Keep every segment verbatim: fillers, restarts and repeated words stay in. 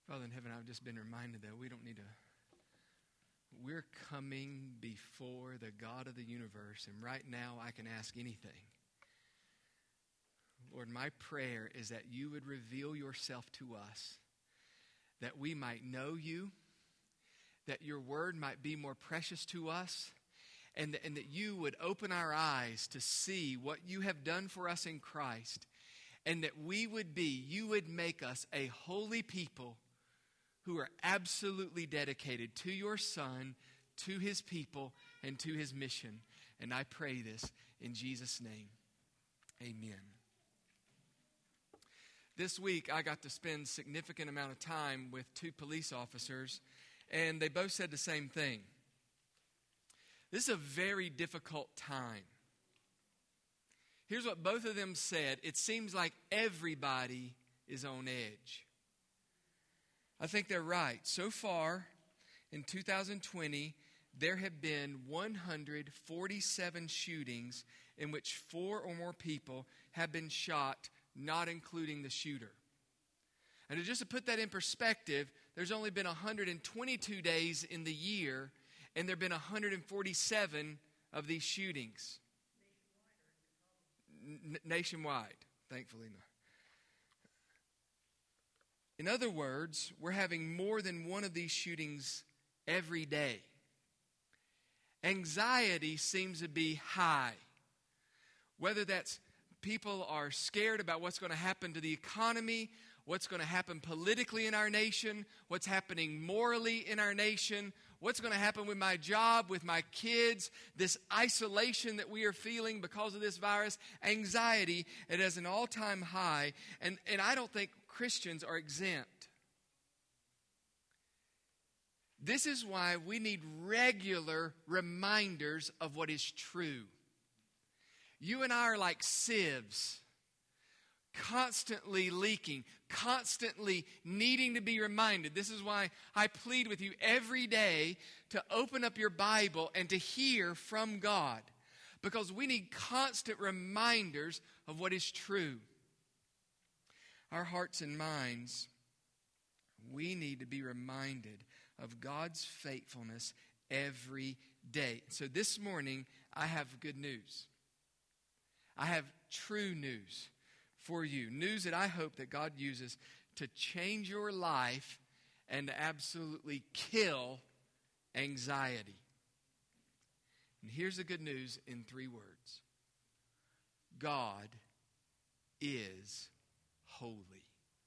Father in heaven, I've just been reminded that we don't need to, we're coming before the God of the universe, and right now I can ask anything. Lord, my prayer is that you would reveal yourself to us, that we might know you, that your word might be more precious to us, and that, and that you would open our eyes to see what you have done for us in Christ, and that we would be, you would make us a holy people who are absolutely dedicated to your Son, to his people, and to his mission. And I pray this in Jesus' name. Amen. This week, I got to spend a significant amount of time with two police officers, and they both said the same thing. This is a very difficult time. Here's what both of them said. It seems like everybody is on edge. I think they're right. So far, in two thousand twenty, there have been one hundred forty-seven shootings in which four or more people have been shot, not including the shooter. And to just to put that in perspective, there's only been one hundred twenty-two days in the year, and there have been one hundred forty-seven of these shootings. N- nationwide, thankfully not. In other words, we're having more than one of these shootings every day. Anxiety seems to be high. Whether that's people are scared about what's going to happen to the economy, what's going to happen politically in our nation, what's happening morally in our nation, what's going to happen with my job, with my kids, this isolation that we are feeling because of this virus, anxiety, it is an all-time high, and, and I don't think Christians are exempt. This is why we need regular reminders of what is true. You and I are like sieves, constantly leaking, constantly needing to be reminded. This is why I plead with you every day to open up your Bible and to hear from God, because we need constant reminders of what is true. Our hearts and minds, we need to be reminded of God's faithfulness every day. So this morning, I have good news. I have true news for you. News that I hope that God uses to change your life and to absolutely kill anxiety. And here's the good news in three words. God is holy.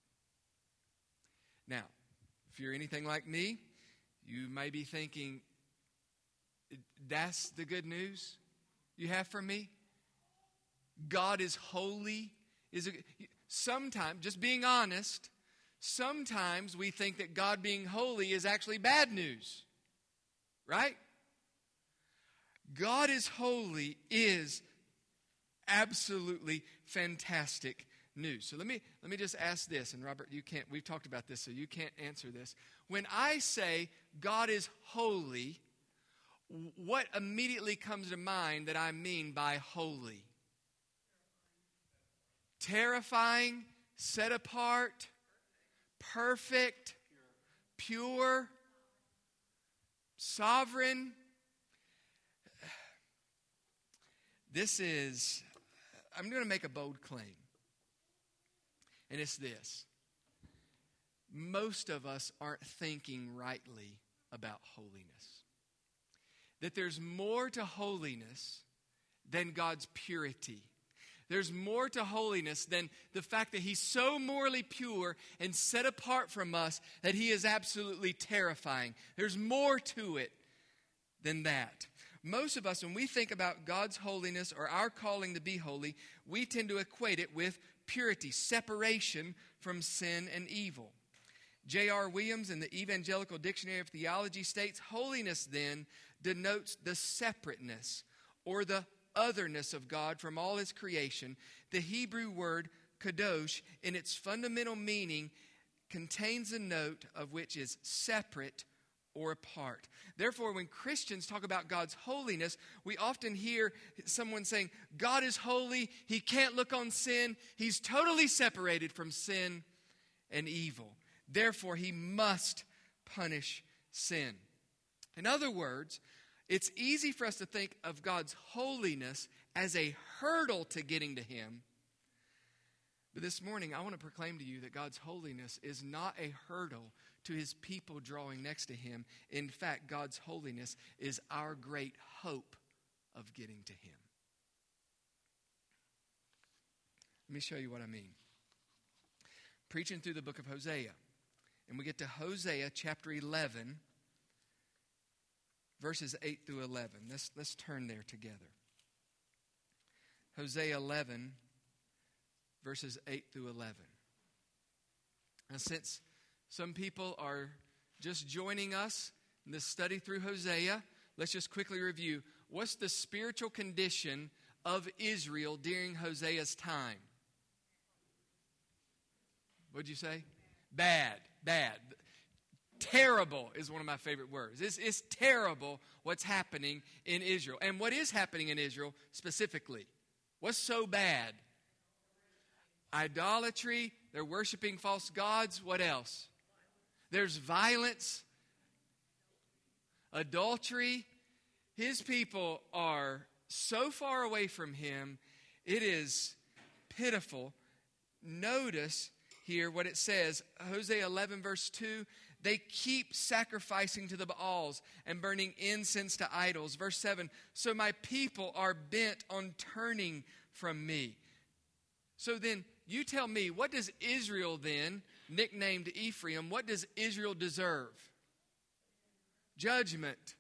Now, if you're anything like me, you may be thinking, that's the good news you have for me? God is holy. Is it, sometimes, just being honest, sometimes we think that God being holy is actually bad news. Right? God is holy is absolutely fantastic news. So let me let me just ask this, and Robert, you can't, we've talked about this, so you can't answer this. When I say God is holy, what immediately comes to mind that I mean by holy? Terrifying, set apart, perfect, pure, sovereign. This is, I'm going to make a bold claim. And it's this. Most of us aren't thinking rightly about holiness. That there's more to holiness than God's purity. There's more to holiness than the fact that he's so morally pure and set apart from us that he is absolutely terrifying. There's more to it than that. Most of us, when we think about God's holiness or our calling to be holy, we tend to equate it with purity, separation from sin and evil. J R Williams in the Evangelical Dictionary of Theology states, holiness then denotes the separateness or the otherness of God from all his creation. The Hebrew word kadosh in its fundamental meaning contains a note of which is separate or apart. Therefore, when Christians talk about God's holiness, we often hear someone saying, God is holy, he can't look on sin, he's totally separated from sin and evil. Therefore, he must punish sin. In other words, it's easy for us to think of God's holiness as a hurdle to getting to him. But this morning, I want to proclaim to you that God's holiness is not a hurdle to his people drawing next to him. In fact, God's holiness is our great hope of getting to him. Let me show you what I mean. Preaching through the book of Hosea, and we get to Hosea chapter eleven, verses eight through eleven. Let's, let's turn there together. Hosea eleven, verses eight through eleven. Now, since some people are just joining us in this study through Hosea, let's just quickly review. What's the spiritual condition of Israel during Hosea's time? What'd you say? Bad, bad. Terrible is one of my favorite words. It's, it's terrible what's happening in Israel. And what is happening in Israel specifically? What's so bad? Idolatry. They're worshiping false gods. What else? There's violence. Adultery. His people are so far away from him. It is pitiful. Notice here what it says. Hosea eleven verse two. They keep sacrificing to the Baals and burning incense to idols. Verse seven. So my people are bent on turning from me. So then, you tell me, what does Israel then, nicknamed Ephraim, what does Israel deserve? Judgment,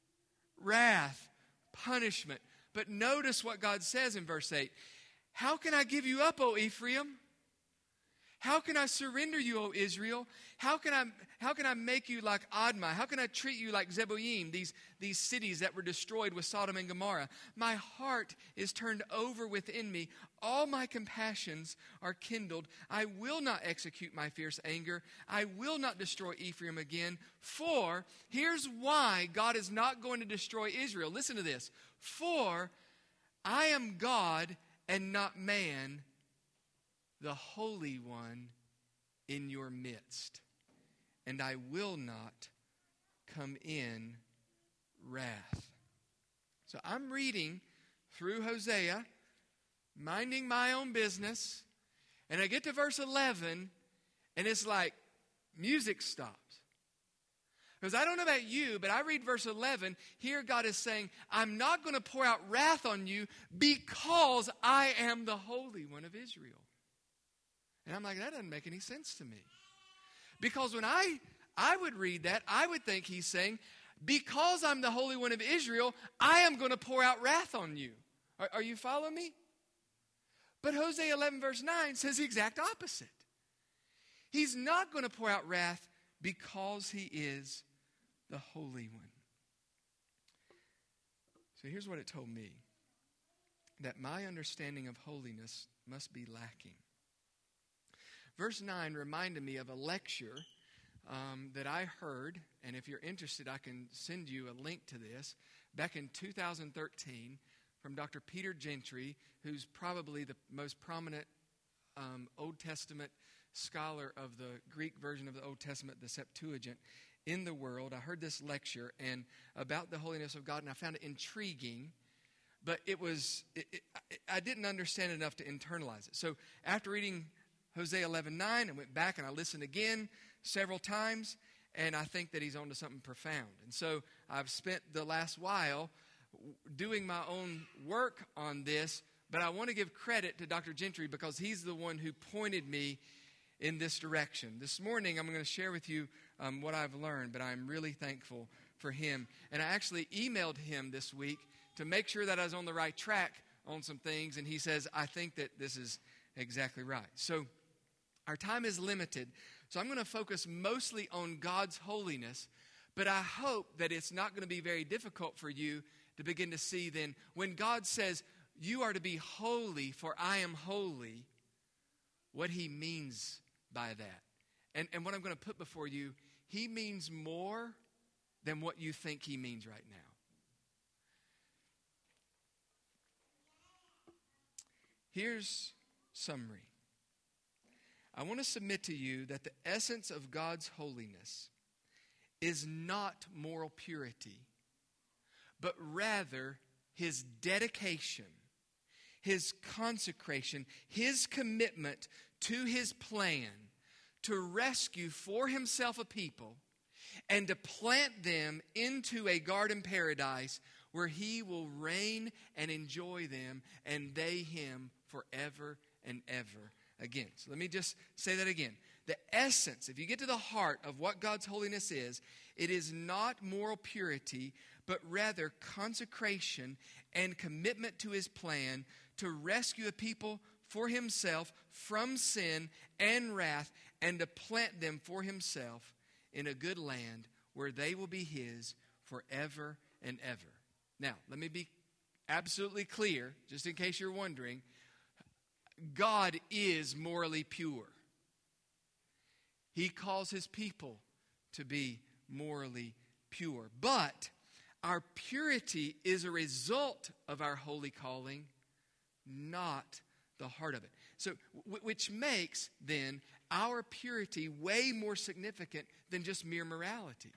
wrath, punishment. But notice what God says in verse eight. How can I give you up, O Ephraim? How can I surrender you, O Israel? How can I, how can I make you like Admah? How can I treat you like Zeboim, these, these cities that were destroyed with Sodom and Gomorrah? My heart is turned over within me. All my compassions are kindled. I will not execute my fierce anger. I will not destroy Ephraim again. For, here's why God is not going to destroy Israel. Listen to this. For I am God and not man, the Holy One in your midst, and I will not come in wrath. So I'm reading through Hosea, minding my own business, and I get to verse eleven, and it's like music stops. Because I don't know about you, but I read verse eleven. Here God is saying, I'm not going to pour out wrath on you because I am the Holy One of Israel. And I'm like, that doesn't make any sense to me. Because when I, I would read that, I would think he's saying, because I'm the Holy One of Israel, I am going to pour out wrath on you. Are, are you following me? But Hosea eleven verse nine says the exact opposite. He's not going to pour out wrath because he is the Holy One. So here's what it told me. That my understanding of holiness must be lacking. Verse nine reminded me of a lecture um, that I heard, and if you're interested, I can send you a link to this, back in two thousand thirteen from Doctor Peter Gentry, who's probably the most prominent um, Old Testament scholar of the Greek version of the Old Testament, the Septuagint, in the world. I heard this lecture and about the holiness of God, and I found it intriguing, but it was it, it, I didn't understand enough to internalize it. So after reading Hosea eleven nine, I went back and I listened again several times, and I think that he's on to something profound. And so I've spent the last while doing my own work on this, but I want to give credit to Doctor Gentry because he's the one who pointed me in this direction. This morning I'm going to share with you um, what I've learned, but I'm really thankful for him. And I actually emailed him this week to make sure that I was on the right track on some things, and he says, I think that this is exactly right. So our time is limited, so I'm going to focus mostly on God's holiness, but I hope that it's not going to be very difficult for you to begin to see then when God says, you are to be holy for I am holy, what he means by that. And, and what I'm going to put before you, he means more than what you think he means right now. Here's summary. I want to submit to you that the essence of God's holiness is not moral purity, but rather his dedication, his consecration, his commitment to his plan to rescue for himself a people and to plant them into a garden paradise where he will reign and enjoy them and they him forever and ever again. So let me just say that again. The essence, if you get to the heart of what God's holiness is, it is not moral purity, but rather consecration and commitment to his plan to rescue a people for himself from sin and wrath and to plant them for himself in a good land where they will be his forever and ever. Now, let me be absolutely clear, just in case you're wondering. God is morally pure. He calls his people to be morally pure. But our purity is a result of our holy calling, not the heart of it. So, w- which makes, then, our purity way more significant than just mere morality.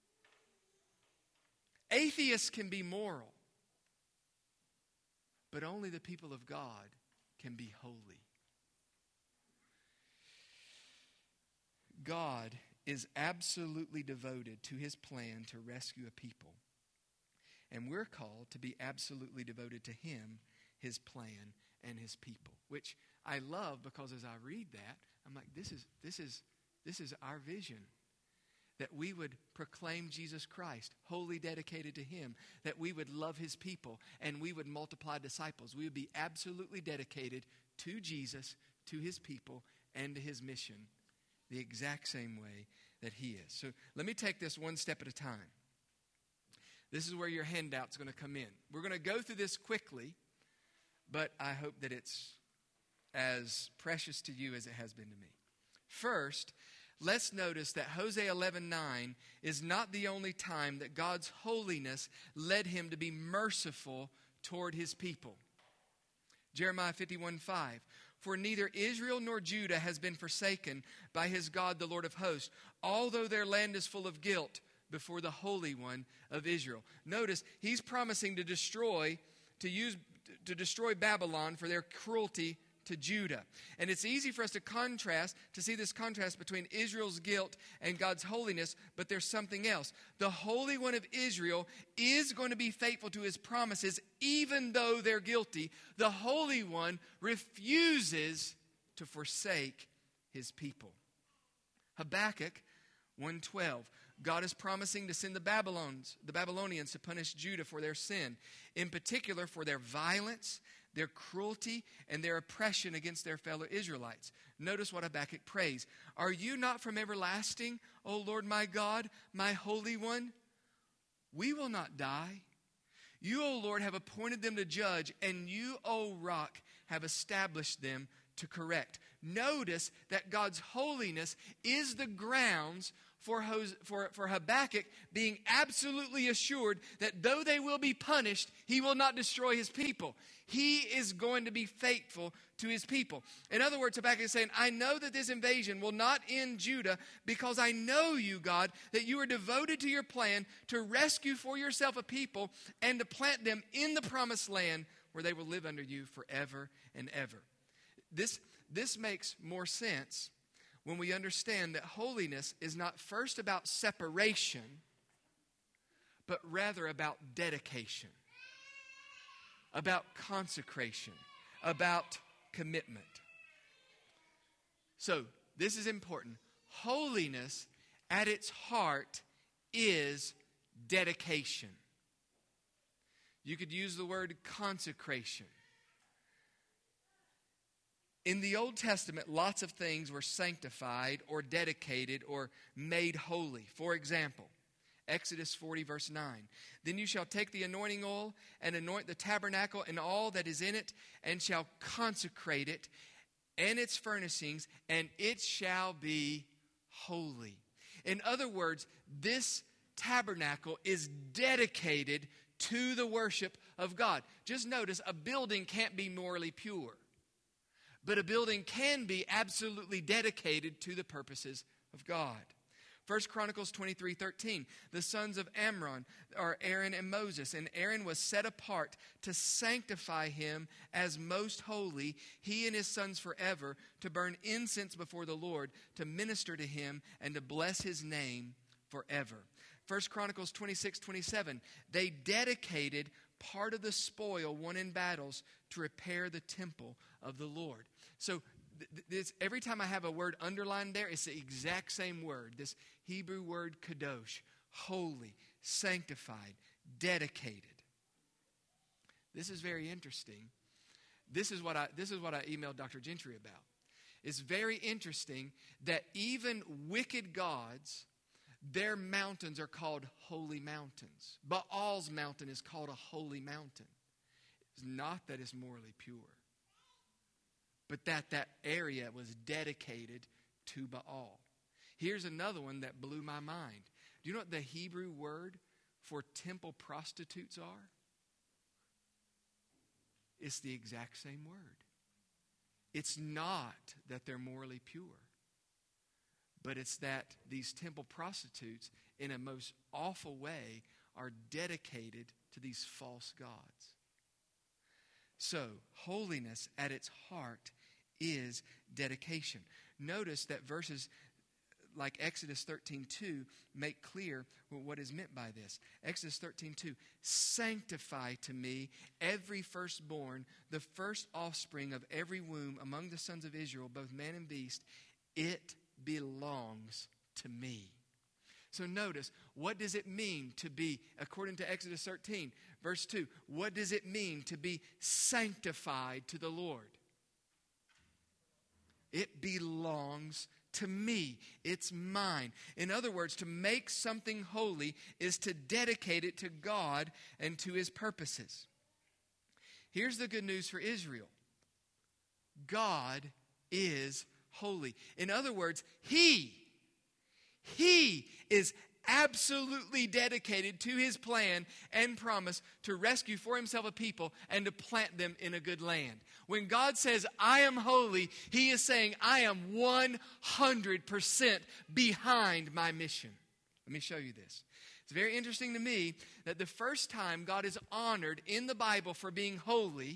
Atheists can be moral, but only the people of God can be holy. God is absolutely devoted to his plan to rescue a people. And we're called to be absolutely devoted to him, his plan, and his people. Which I love because as I read that, I'm like, this is this is this is our vision. That we would proclaim Jesus Christ, wholly dedicated to him. That we would love his people and we would multiply disciples. We would be absolutely dedicated to Jesus, to his people, and to his mission the exact same way that he is. So let me take this one step at a time. This is where your handout's going to come in. We're going to go through this quickly, but I hope that it's as precious to you as it has been to me. First, let's notice that Hosea eleven nine is not the only time that God's holiness led him to be merciful toward his people. Jeremiah fifty-one five. For neither Israel nor Judah has been forsaken by his God, the Lord of hosts, although their land is full of guilt before the Holy One of Israel. Notice, he's promising to destroy, to use, to destroy Babylon for their cruelty to Judah. And it's easy for us to contrast, to see this contrast between Israel's guilt and God's holiness, but there's something else. The Holy One of Israel is going to be faithful to his promises, even though they're guilty. The Holy One refuses to forsake his people. Habakkuk one twelve. God is promising to send the Babylons, the Babylonians to punish Judah for their sin, in particular for their violence, their cruelty, and their oppression against their fellow Israelites. Notice what Habakkuk prays. Are you not from everlasting, O Lord my God, my Holy One? We will not die. You, O Lord, have appointed them to judge, and you, O Rock, have established them to correct. Notice that God's holiness is the grounds for, Hos- for, for Habakkuk being absolutely assured that though they will be punished, he will not destroy his people. He is going to be faithful to his people. In other words, Habakkuk is saying, I know that this invasion will not end Judah because I know you, God, that you are devoted to your plan to rescue for yourself a people and to plant them in the promised land where they will live under you forever and ever. This, this makes more sense when we understand that holiness is not first about separation, but rather about dedication, about consecration, about commitment. So, this is important. Holiness at its heart is dedication. You could use the word consecration. In the Old Testament, lots of things were sanctified or dedicated or made holy. For example, Exodus forty verse nine. Then you shall take the anointing oil and anoint the tabernacle and all that is in it, and shall consecrate it and its furnishings, and it shall be holy. In other words, this tabernacle is dedicated to the worship of God. Just notice, a building can't be morally pure. But a building can be absolutely dedicated to the purposes of God. First Chronicles twenty-three thirteen, the sons of Amram are Aaron and Moses, and Aaron was set apart to sanctify him as most holy, he and his sons forever, to burn incense before the Lord, to minister to him, and to bless his name forever. First Chronicles twenty-six twenty-seven, they dedicated part of the spoil won in battles to repair the temple of the Lord. So This, every time I have a word underlined there, it's the exact same word. This Hebrew word kadosh, holy, sanctified, dedicated. This is very interesting. This is what I this is what I emailed Doctor Gentry about. It's very interesting that even wicked gods, their mountains are called holy mountains. Baal's mountain is called a holy mountain. It's not that it's morally pure, but that that area was dedicated to Baal. Here's another one that blew my mind. Do you know what the Hebrew word for temple prostitutes are? It's the exact same word. It's not that they're morally pure, but it's that these temple prostitutes, in a most awful way, are dedicated to these false gods. So, holiness at its heart is dedication. Notice that verses like Exodus thirteen two make clear what is meant by this. Exodus thirteen two, sanctify to me every firstborn, the first offspring of every womb among the sons of Israel, both man and beast. It belongs to me. So notice, what does it mean to be, according to Exodus thirteen, verse two, what does it mean to be sanctified to the Lord? It belongs to me. It's mine. In other words, to make something holy is to dedicate it to God and to his purposes. Here's the good news for Israel. God is holy. In other words, he, he is absolutely dedicated to his plan and promise to rescue for himself a people and to plant them in a good land. When God says, I am holy, he is saying, I am one hundred percent behind my mission. Let me show you this. It's very interesting to me that the first time God is honored in the Bible for being holy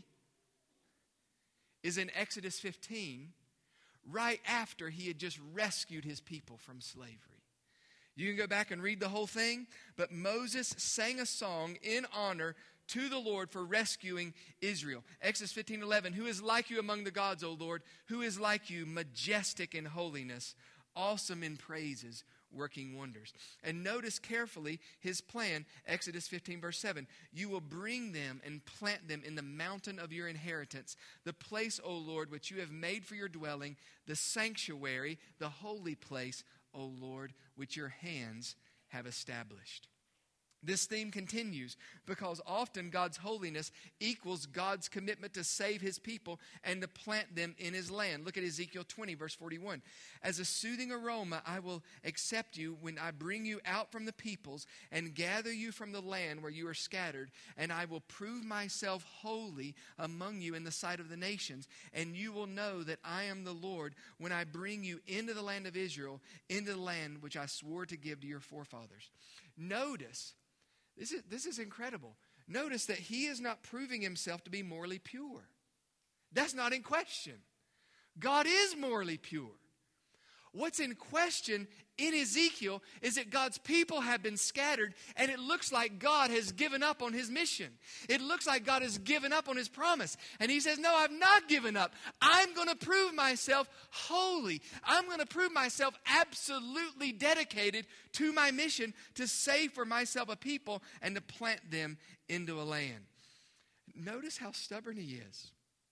is in Exodus fifteen, right after he had just rescued his people from slavery. You can go back and read the whole thing, but Moses sang a song in honor to the Lord for rescuing Israel. Exodus fifteen eleven, who is like you among the gods, O Lord? Who is like you, majestic in holiness, awesome in praises, working wonders? And notice carefully his plan, Exodus fifteen verse seven. You will bring them and plant them in the mountain of your inheritance, the place, O Lord, which you have made for your dwelling, the sanctuary, the holy place, O Lord, which your hands have established. This theme continues because often God's holiness equals God's commitment to save his people and to plant them in his land. Look at Ezekiel twenty, verse forty-one. As a soothing aroma, I will accept you when I bring you out from the peoples and gather you from the land where you are scattered, and I will prove myself holy among you in the sight of the nations, and you will know that I am the Lord when I bring you into the land of Israel, into the land which I swore to give to your forefathers. Notice, This is, this is incredible. Notice that he is not proving himself to be morally pure. That's not in question. God is morally pure. What's in question in Ezekiel is that God's people have been scattered, and it looks like God has given up on his mission. It looks like God has given up on his promise. And he says, no, I've not given up. I'm going to prove myself holy. I'm going to prove myself absolutely dedicated to my mission to save for myself a people and to plant them into a land. Notice how stubborn he is.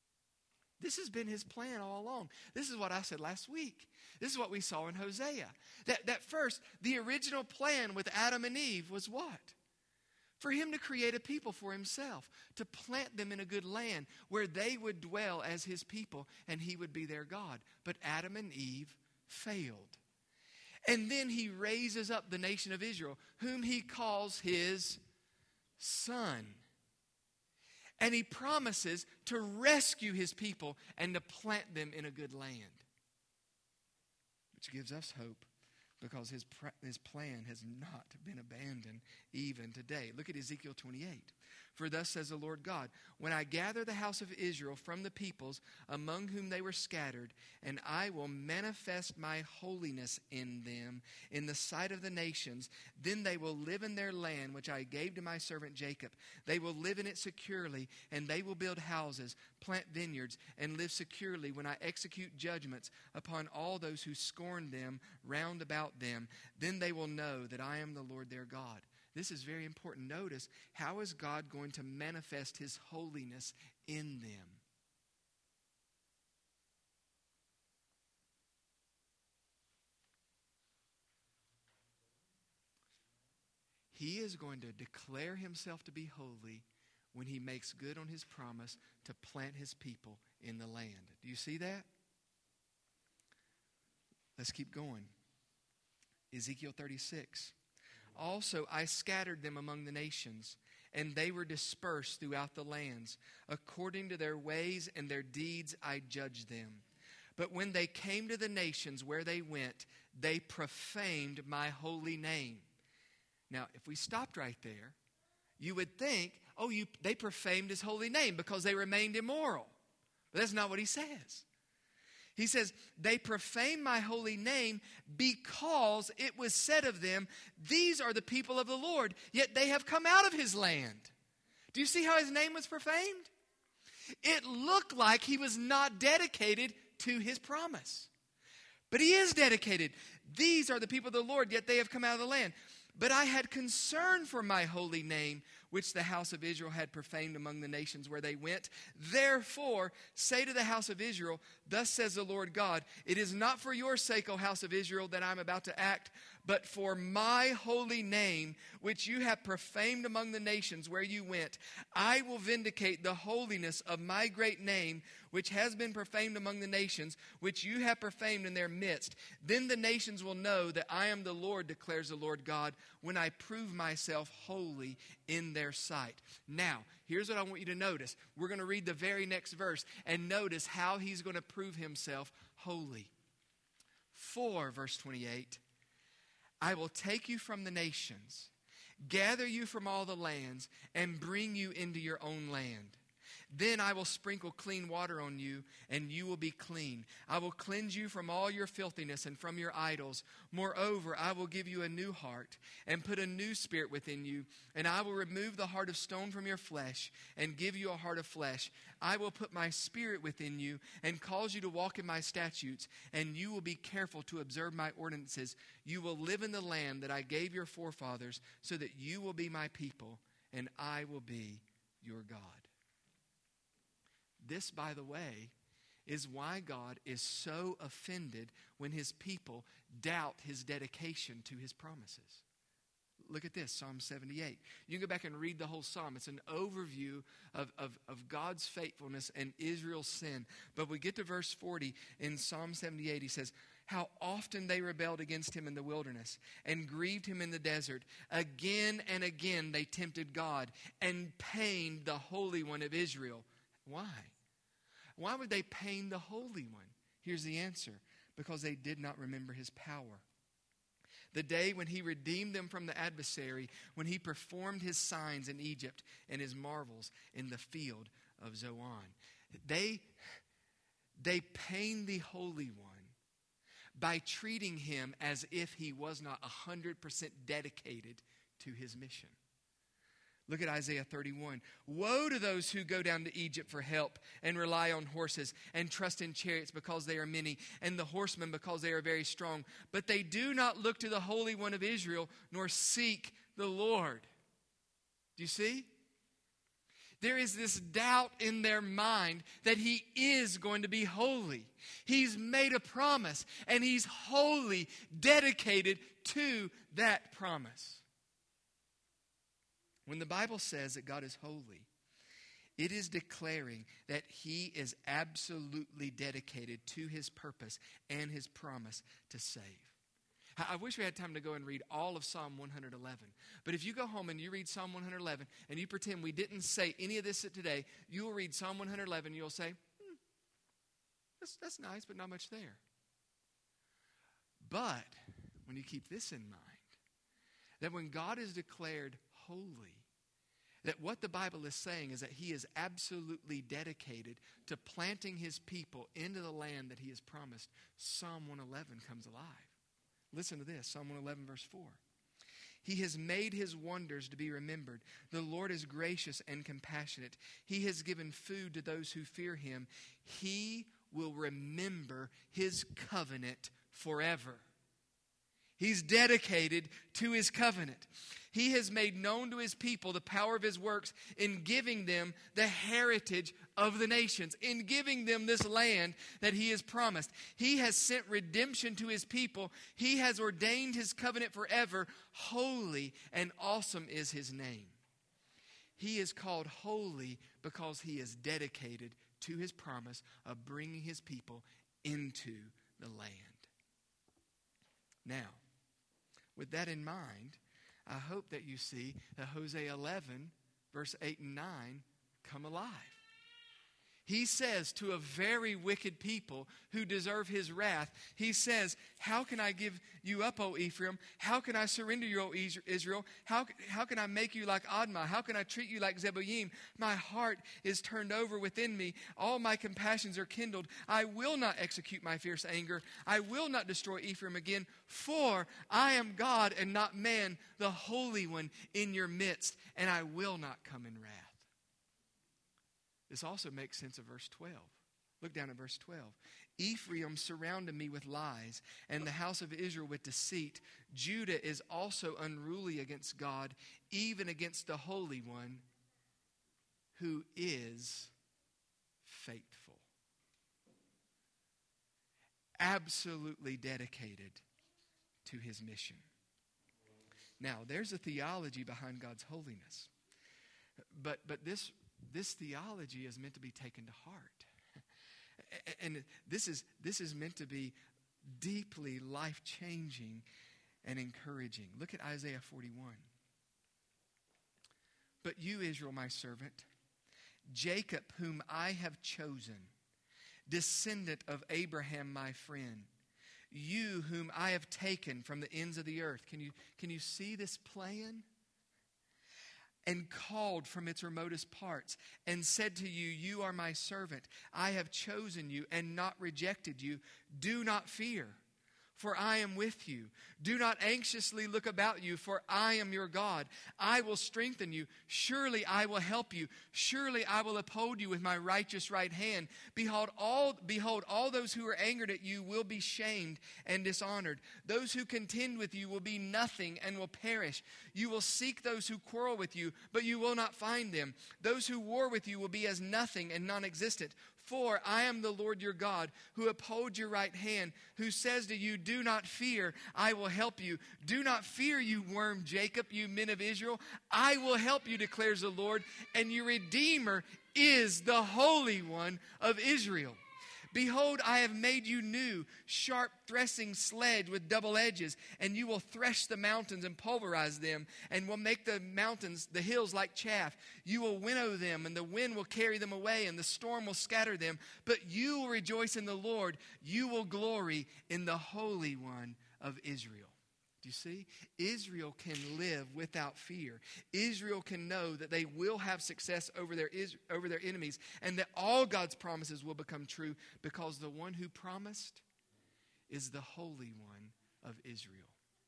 This has been his plan all along. This is what I said last week. This is what we saw in Hosea. That, that first, the original plan with Adam and Eve was what? For him to create a people for himself, to plant them in a good land where they would dwell as his people and he would be their God. But Adam and Eve failed. And then he raises up the nation of Israel, whom he calls his son. And he promises to rescue his people and to plant them in a good land. Which gives us hope, because his, his plan has not been abandoned even today. Look at Ezekiel twenty-eight. For thus says the Lord God, when I gather the house of Israel from the peoples among whom they were scattered, and I will manifest my holiness in them in the sight of the nations, then they will live in their land which I gave to my servant Jacob. They will live in it securely, and they will build houses, plant vineyards, and live securely when I execute judgments upon all those who scorn them round about them. Then they will know that I am the Lord their God. This is very important. Notice, how is God going to manifest his holiness in them? He is going to declare himself to be holy when he makes good on his promise to plant his people in the land. Do you see that? Let's keep going. Ezekiel thirty-six. Also, I scattered them among the nations, and they were dispersed throughout the lands. According to their ways and their deeds, I judged them. But when they came to the nations where they went, they profaned my holy name. Now, if we stopped right there, you would think, oh, you, they profaned his holy name because they remained immoral. But that's not what he says. He says, they profane my holy name because it was said of them, these are the people of the Lord, yet they have come out of his land. Do you see how his name was profaned? It looked like he was not dedicated to his promise. But he is dedicated. These are the people of the Lord, yet they have come out of the land. But I had concern for my holy name, which the house of Israel had profaned among the nations where they went. Therefore, say to the house of Israel, thus says the Lord God, it is not for your sake, O house of Israel, that I am about to act, but for my holy name, which you have profaned among the nations where you went. I will vindicate the holiness of my great name, which has been profaned among the nations, which you have profaned in their midst. Then the nations will know that I am the Lord, declares the Lord God, when I prove myself holy in their sight. Now, here's what I want you to notice. We're going to read the very next verse and notice how he's going to prove himself holy. For, verse twenty-eight, I will take you from the nations, gather you from all the lands, and bring you into your own land. Then I will sprinkle clean water on you, and you will be clean. I will cleanse you from all your filthiness and from your idols. Moreover, I will give you a new heart and put a new spirit within you. And I will remove the heart of stone from your flesh and give you a heart of flesh. I will put my spirit within you and cause you to walk in my statutes, and you will be careful to observe my ordinances. You will live in the land that I gave your forefathers, so that you will be my people, and I will be your God. This, by the way, is why God is so offended when his people doubt his dedication to his promises. Look at this, Psalm seventy-eight. You can go back and read the whole psalm. It's an overview of, of, of God's faithfulness and Israel's sin. But we get to verse forty in Psalm seventy-eight. He says, how often they rebelled against him in the wilderness and grieved him in the desert. Again and again they tempted God and pained the Holy One of Israel. Why? Why would they pain the Holy One? Here's the answer. Because they did not remember his power. The day when he redeemed them from the adversary, when he performed his signs in Egypt and his marvels in the field of Zoan. They, they pained the Holy One by treating him as if he was not one hundred percent dedicated to his mission. Look at Isaiah thirty-one. Woe to those who go down to Egypt for help and rely on horses and trust in chariots because they are many, and the horsemen because they are very strong. But they do not look to the Holy One of Israel, nor seek the Lord. Do you see? There is this doubt in their mind that he is going to be holy. He's made a promise, and he's wholly dedicated to that promise. When the Bible says that God is holy, it is declaring that he is absolutely dedicated to his purpose and his promise to save. I wish we had time to go and read all of Psalm one eleven. But if you go home and you read Psalm one eleven and you pretend we didn't say any of this today, you will read Psalm one eleven and you'll say, hmm, that's, that's nice, but not much there. But when you keep this in mind, that when God is declared holy, that what the Bible is saying is that he is absolutely dedicated to planting his people into the land that he has promised, Psalm one eleven comes alive. Listen to this, Psalm one eleven verse four. He has made his wonders to be remembered. The Lord is gracious and compassionate. He has given food to those who fear him. He will remember his covenant forever. He's dedicated to his covenant. He has made known to his people the power of his works in giving them the heritage of the nations, in giving them this land that he has promised. He has sent redemption to his people. He has ordained his covenant forever. Holy and awesome is his name. He is called holy because he is dedicated to his promise of bringing his people into the land. Now, with that in mind, I hope that you see that Hosea eleven, verse eight and nine, come alive. He says to a very wicked people who deserve his wrath, he says, how can I give you up, O Ephraim? How can I surrender you, O Israel? How, how can I make you like Admah? How can I treat you like Zeboim? My heart is turned over within me. All my compassions are kindled. I will not execute my fierce anger. I will not destroy Ephraim again, for I am God and not man, the Holy One in your midst, and I will not come in wrath. This also makes sense of verse twelve. Look down at verse twelve. Ephraim surrounded me with lies, and the house of Israel with deceit. Judah is also unruly against God, even against the Holy One, who is faithful. Absolutely dedicated to his mission. Now, there's a theology behind God's holiness. But, but this... This theology is meant to be taken to heart. And this is, this is meant to be deeply life-changing and encouraging. Look at Isaiah forty-one. But you, Israel, my servant, Jacob, whom I have chosen, descendant of Abraham, my friend, you whom I have taken from the ends of the earth. Can you, can you see this plan? And called from its remotest parts, and said to you, you are my servant. I have chosen you and not rejected you. Do not fear, for I am with you. Do not anxiously look about you, for I am your God. I will strengthen you. Surely I will help you. Surely I will uphold you with my righteous right hand. Behold, all, behold, all those who are angered at you will be shamed and dishonored. Those who contend with you will be nothing and will perish. You will seek those who quarrel with you, but you will not find them. Those who war with you will be as nothing and non-existent. For I am the Lord your God, who upholds your right hand, who says to you, do not fear, I will help you. Do not fear, you worm Jacob, you men of Israel. I will help you, declares the Lord, and your Redeemer is the Holy One of Israel. Behold, I have made you new, sharp threshing sledge with double edges, and you will thresh the mountains and pulverize them, and will make the mountains, the hills like chaff. You will winnow them, and the wind will carry them away, and the storm will scatter them. But you will rejoice in the Lord. You will glory in the Holy One of Israel. Do you see? Israel can live without fear. Israel can know that they will have success over their, over their enemies, and that all God's promises will become true, because the one who promised is the Holy One of Israel.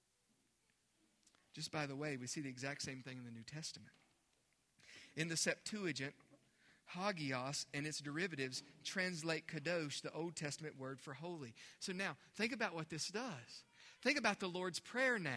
Just by the way, we see the exact same thing in the New Testament. In the Septuagint, Hagios and its derivatives translate kadosh, the Old Testament word for holy. So now, think about what this does. Think about the Lord's Prayer now.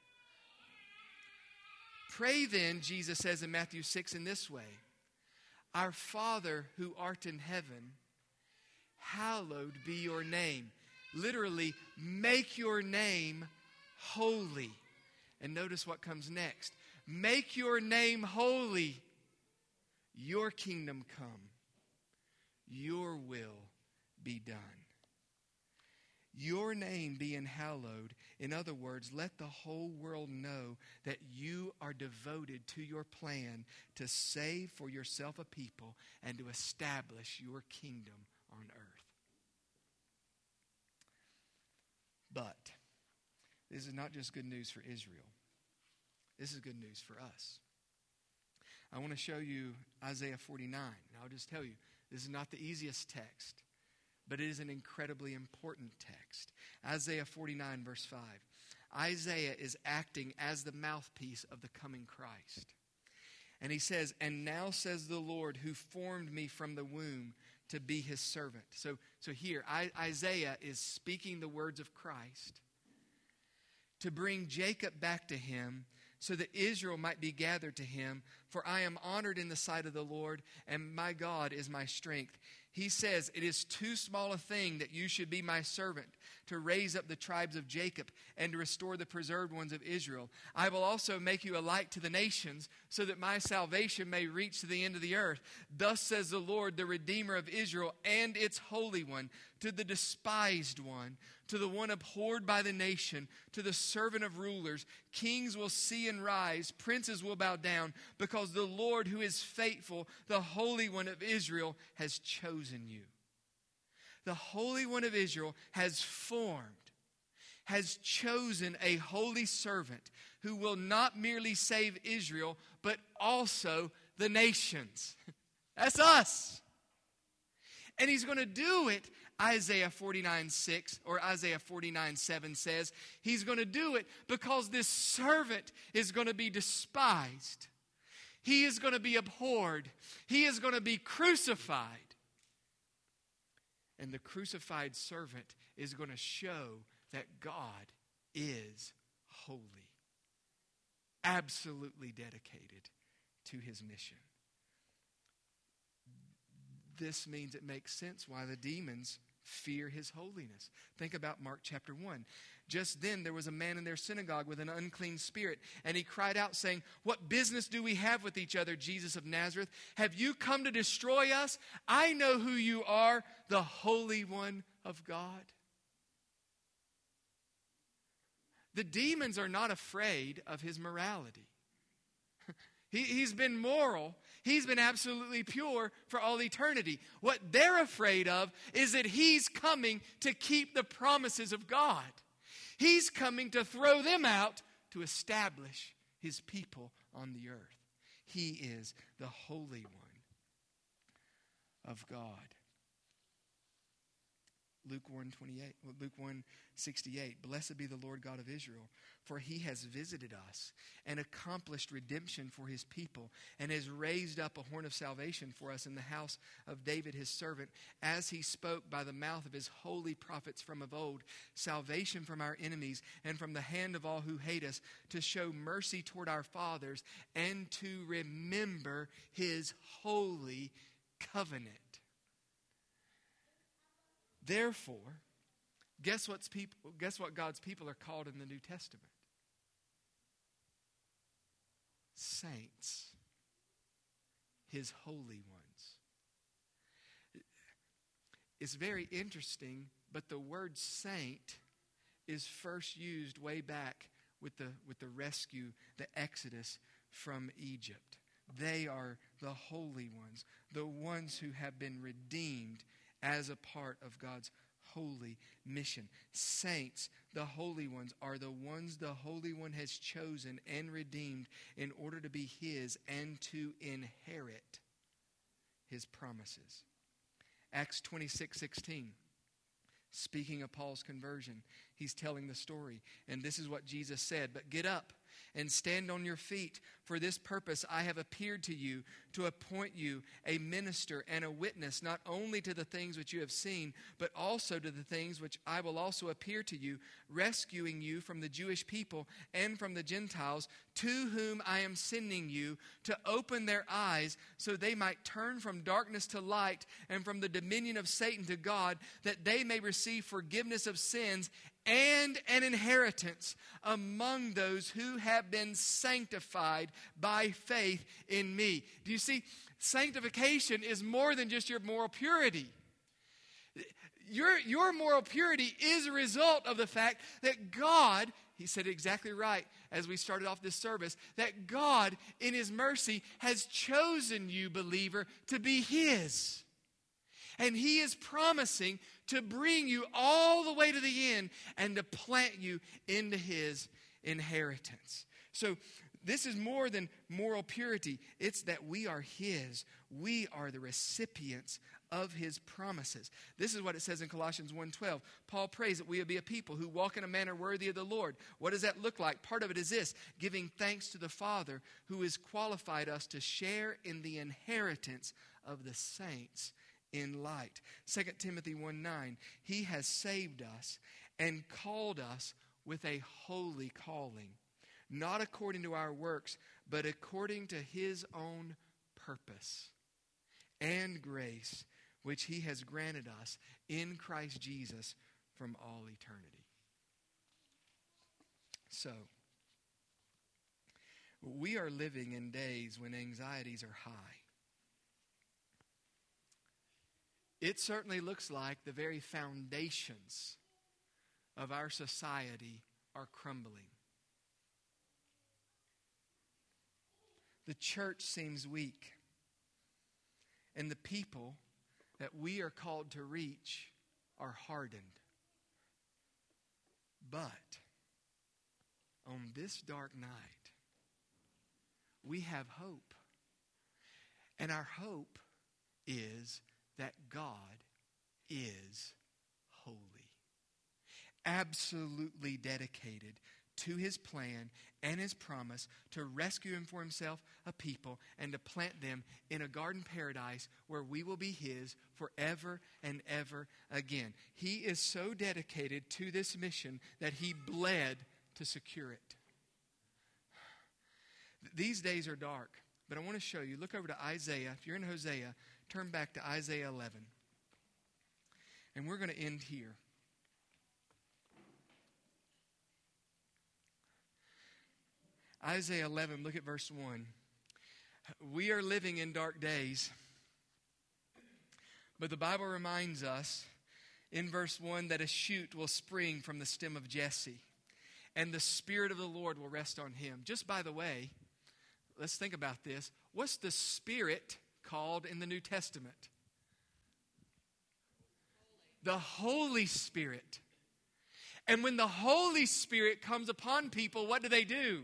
Pray then, Jesus says in Matthew six, in this way. Our Father who art in heaven, hallowed be your name. Literally, make your name holy. And notice what comes next. Make your name holy. Your kingdom come. Your will be done. your name being hallowed. In other words, let the whole world know that you are devoted to your plan to save for yourself a people and to establish your kingdom on earth. But this is not just good news for Israel. This is good news for us. I want to show you Isaiah forty-nine. And I'll just tell you, this is not the easiest text, but it is an incredibly important text. Isaiah forty-nine, verse five. Isaiah is acting as the mouthpiece of the coming Christ. And he says, "And now says the Lord who formed me from the womb to be his servant." So, so here, I, Isaiah is speaking the words of Christ to bring Jacob back to him so that Israel might be gathered to him. For I am honored in the sight of the Lord, and my God is my strength. He says, "It is too small a thing that you should be my servant, to raise up the tribes of Jacob and to restore the preserved ones of Israel. I will also make you a light to the nations, so that my salvation may reach to the end of the earth. Thus says the Lord, the Redeemer of Israel and its Holy One, to the despised one, to the one abhorred by the nation, to the servant of rulers. Kings will see and rise, princes will bow down, because the Lord who is faithful, the Holy One of Israel, has chosen you." The Holy One of Israel has formed, has chosen a holy servant who will not merely save Israel, but also the nations. That's us. And he's going to do it, Isaiah forty-nine six or Isaiah forty-nine seven says, he's going to do it because this servant is going to be despised. He is going to be abhorred. He is going to be crucified. And the crucified servant is going to show that God is holy, absolutely dedicated to his mission. This means it makes sense why the demons fear his holiness. Think about Mark chapter one. Just then there was a man in their synagogue with an unclean spirit, and he cried out saying, "What business do we have with each other, Jesus of Nazareth? Have you come to destroy us? I know who you are, the Holy One of God." The demons are not afraid of his morality. He, he's been moral. He's been absolutely pure for all eternity. What they're afraid of is that he's coming to keep the promises of God. He's coming to throw them out to establish his people on the earth. He is the Holy One of God. Luke one twenty-eight, Luke one sixty-eight. "Blessed be the Lord God of Israel, for he has visited us and accomplished redemption for his people, and has raised up a horn of salvation for us in the house of David his servant, as he spoke by the mouth of his holy prophets from of old, salvation from our enemies and from the hand of all who hate us, to show mercy toward our fathers and to remember his holy covenant." Therefore, guess what's people, guess what God's people are called in the New Testament? Saints. His holy ones. It's very interesting, but the word saint is first used way back with the, with the rescue, the Exodus from Egypt. They are the holy ones, the ones who have been redeemed as a part of God's holy mission. Saints, the holy ones, are the ones the Holy One has chosen and redeemed in order to be his and to inherit his promises. Acts twenty-six sixteen. Speaking of Paul's conversion, he's telling the story. And this is what Jesus said, "But get up and stand on your feet. For this purpose I have appeared to you, to appoint you a minister and a witness, not only to the things which you have seen, but also to the things which I will also appear to you, rescuing you from the Jewish people and from the Gentiles, to whom I am sending you, to open their eyes, so they might turn from darkness to light and from the dominion of Satan to God, that they may receive forgiveness of sins and an inheritance among those who have been sanctified by faith in me." Do you see? Sanctification is more than just your moral purity. Your, your moral purity is a result of the fact that God, he said it exactly right as we started off this service, that God in his mercy has chosen you, believer, to be his. And he is promising to bring you all the way to the end and to plant you into his inheritance. So this is more than moral purity. It's that we are his. We are the recipients of his promises. This is what it says in Colossians one twelve. Paul prays that we will be a people who walk in a manner worthy of the Lord. What does that look like? Part of it is this: giving thanks to the Father who has qualified us to share in the inheritance of the saints in light. Second Timothy one nine. He has saved us and called us with a holy calling, not according to our works, but according to his own purpose and grace, which he has granted us in Christ Jesus from all eternity. So, we are living in days when anxieties are high. It certainly looks like the very foundations of our society are crumbling. The church seems weak, and the people that we are called to reach are hardened. But on this dark night, we have hope. And our hope is that God is holy, absolutely dedicated to his plan and his promise to rescue him for himself a people and to plant them in a garden paradise where we will be his forever and ever again. He is so dedicated to this mission that he bled to secure it. These days are dark, but I want to show you. Look over to Isaiah. If you're in Hosea, turn back to Isaiah eleven. And we're going to end here. Isaiah eleven, look at verse one. We are living in dark days, but the Bible reminds us in verse one that a shoot will spring from the stem of Jesse, and the Spirit of the Lord will rest on him. Just by the way, let's think about this. What's the Spirit called in the New Testament? The Holy Spirit. And when the Holy Spirit comes upon people, what do they do?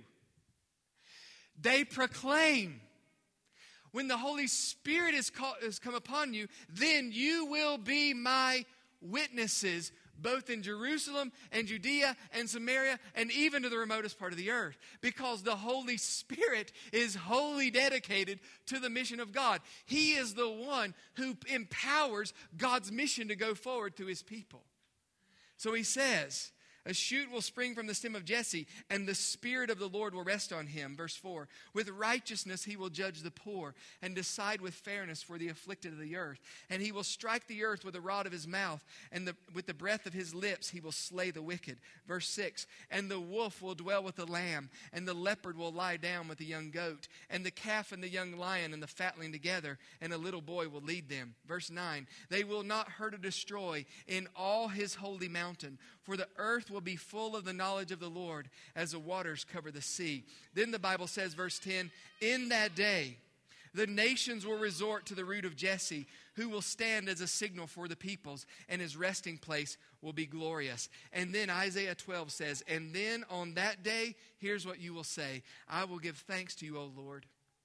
They proclaim. When the Holy Spirit is called, has come upon you, then you will be my witnesses, both in Jerusalem and Judea and Samaria and even to the remotest part of the earth. Because the Holy Spirit is wholly dedicated to the mission of God. He is the one who empowers God's mission to go forward through his people. So he says, a shoot will spring from the stem of Jesse, and the Spirit of the Lord will rest on him. Verse four, with righteousness he will judge the poor and decide with fairness for the afflicted of the earth. And he will strike the earth with the rod of his mouth, and the, with the breath of his lips he will slay the wicked. Verse six, and the wolf will dwell with the lamb, and the leopard will lie down with the young goat, and the calf and the young lion and the fatling together, and a little boy will lead them. Verse nine, they will not hurt or destroy in all his holy mountain, for the earth will be full of the knowledge of the Lord as the waters cover the sea. Then the Bible says, verse ten, in that day the nations will resort to the root of Jesse, who will stand as a signal for the peoples, and his resting place will be glorious. And then Isaiah twelve says, and then on that day, here's what you will say: I will give thanks to you, O Lord.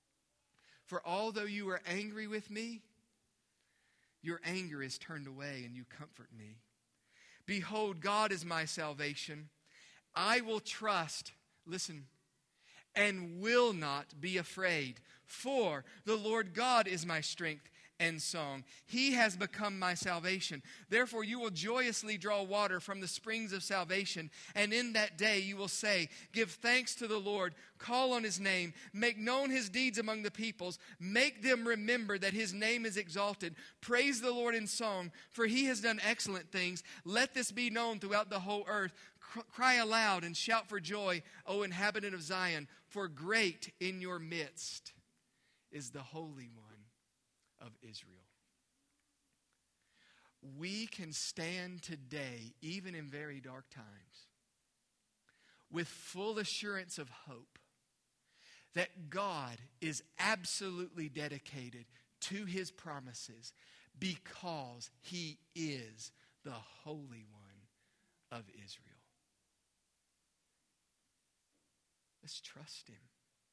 For although you are angry with me, your anger is turned away and you comfort me. Behold, God is my salvation. I will trust, listen, and will not be afraid. For the Lord God is my strength and song. He has become my salvation. Therefore you will joyously draw water from the springs of salvation. And in that day you will say, give thanks to the Lord, call on his name, make known his deeds among the peoples, make them remember that his name is exalted. Praise the Lord in song, for he has done excellent things. Let this be known throughout the whole earth. Cry aloud and shout for joy, O inhabitant of Zion, for great in your midst is the Holy One of Israel. we can stand today, even in very dark times, with full assurance of hope that God is absolutely dedicated to his promises because he is the Holy One of Israel. Let's trust him.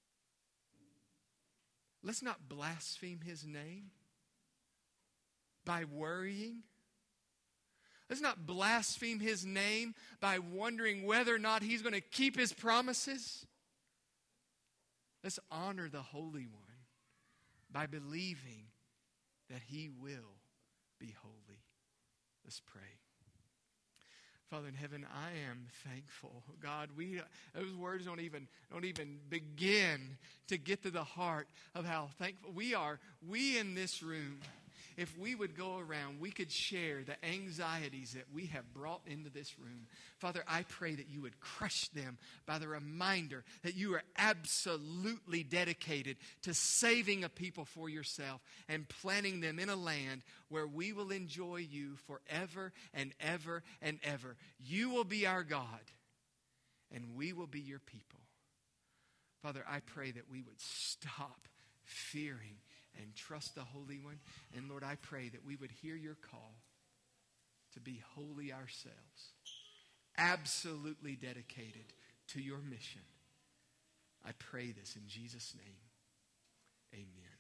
Let's not blaspheme his name by worrying. Let's not blaspheme his name by wondering whether or not he's going to keep his promises. Let's honor the Holy One by believing that he will be holy. Let's pray. Father in heaven, I am thankful. God, we those words don't even don't even begin to get to the heart of how thankful we are. We in this room, if we would go around, we could share the anxieties that we have brought into this room. Father, I pray that you would crush them by the reminder that you are absolutely dedicated to saving a people for yourself and planting them in a land where we will enjoy you forever and ever and ever. You will be our God, and we will be your people. Father, I pray that we would stop fearing and trust the Holy One. And Lord, I pray that we would hear your call to be holy ourselves, absolutely dedicated to your mission. I pray this in Jesus' name. Amen.